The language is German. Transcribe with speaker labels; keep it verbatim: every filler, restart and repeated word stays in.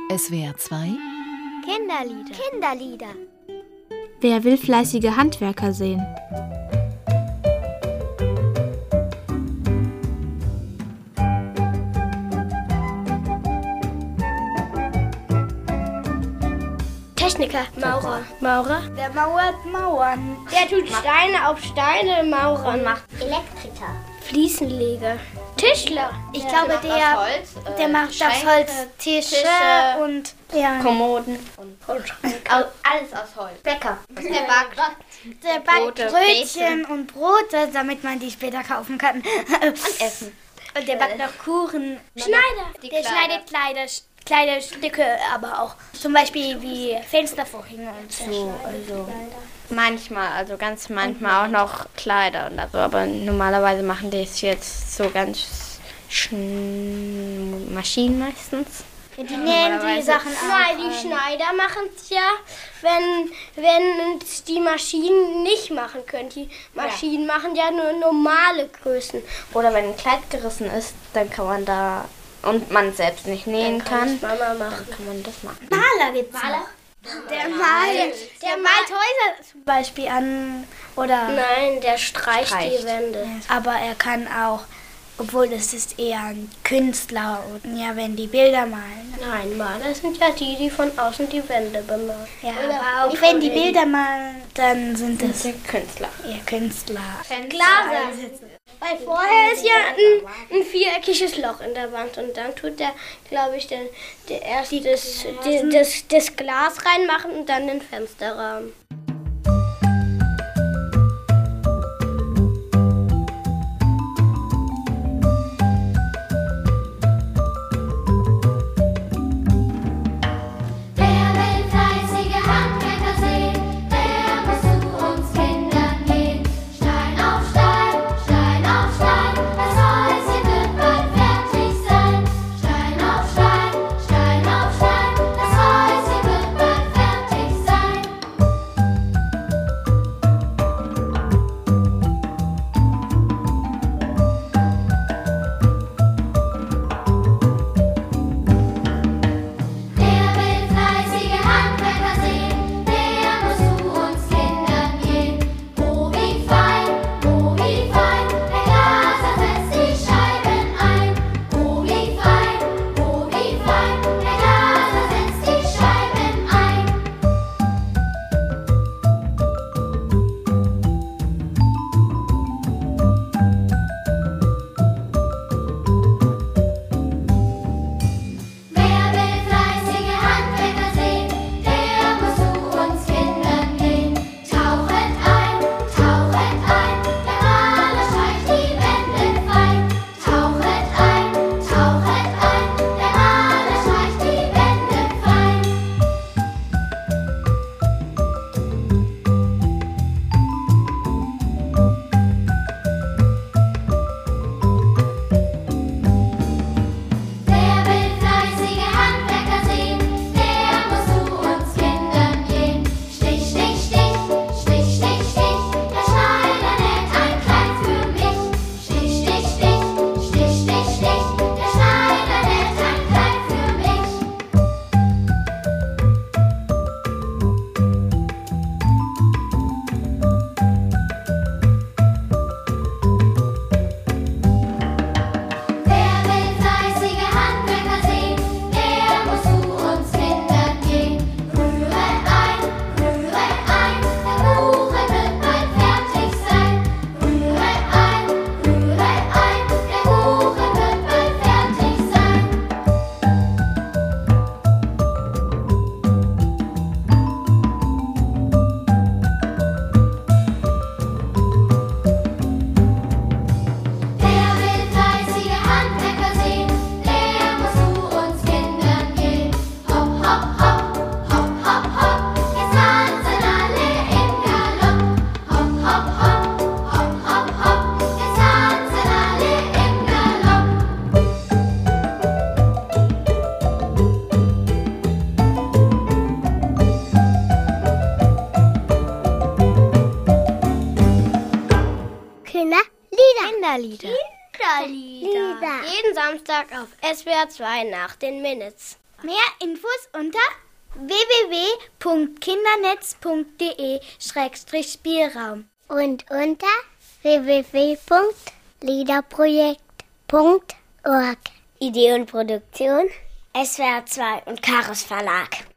Speaker 1: S W R zwei
Speaker 2: Kinderlieder. Kinderlieder.
Speaker 3: Wer will fleißige Handwerker sehen?
Speaker 2: Techniker. Maurer.
Speaker 4: Maurer.
Speaker 2: Der mauert Mauern.
Speaker 4: Der tut Steine auf Steine mauern.
Speaker 2: Macht Elektriker.
Speaker 4: Fliesenleger. Tischler.
Speaker 2: Ich ja, glaube, der, der, Holz, äh, der macht Schränke, aus Holz Tische, Tische und ja.
Speaker 4: Kommoden. Und, und
Speaker 2: Schränke. Alles aus Holz.
Speaker 4: Bäcker.
Speaker 2: Der backt, der backt Brötchen und Brote, damit man die später kaufen kann.
Speaker 4: Und essen.
Speaker 2: Und der backt noch Kuchen.
Speaker 4: Schneider.
Speaker 2: Der Kleider. schneidet Kleider. Kleine Stücke, aber auch zum Beispiel wie Fenstervorhänge und so. Also
Speaker 4: manchmal, also ganz manchmal auch noch Kleider und so, aber normalerweise machen die es jetzt so ganz schn- Maschinen meistens.
Speaker 2: Ja, die nähen die Sachen auch.
Speaker 4: Nein, die Schneider machen es ja, wenn, wenn die Maschinen nicht machen können. Die Maschinen ja. machen ja nur normale Größen. Oder wenn ein Kleid gerissen ist, dann kann man da... Und man selbst nicht nähen kann, kann Mama machen. Dann kann man das machen.
Speaker 2: Maler gibt's Maler. Der malt, der malt Häuser zum Beispiel an, oder?
Speaker 4: Nein, der streicht, streicht. die Wände.
Speaker 2: Aber er kann auch, obwohl das ist eher ein Künstler, ja, wenn die Bilder malen.
Speaker 4: Nein, Maler sind ja die, die von außen die Wände bemalen.
Speaker 2: Ja, oder aber auch wenn die Bilder malen, dann sind das
Speaker 4: Künstler.
Speaker 2: Ja, Künstler.
Speaker 4: Glaser. Weil vorher ist ja ein, ein viereckiges Loch in der Wand und dann tut der, glaube ich, der, der erst das, die, das, das Glas reinmachen und dann den Fensterrahmen.
Speaker 2: Kinderlieder.
Speaker 4: Kinderlieder. Jeden Samstag auf S W R zwei nach den Minutes.
Speaker 2: Mehr Infos unter w w w punkt kindernetz punkt d e Schrägstrich Spielraum
Speaker 4: und unter w w w punkt liederprojekt punkt org. Idee und Produktion S W R zwei und Karos Verlag.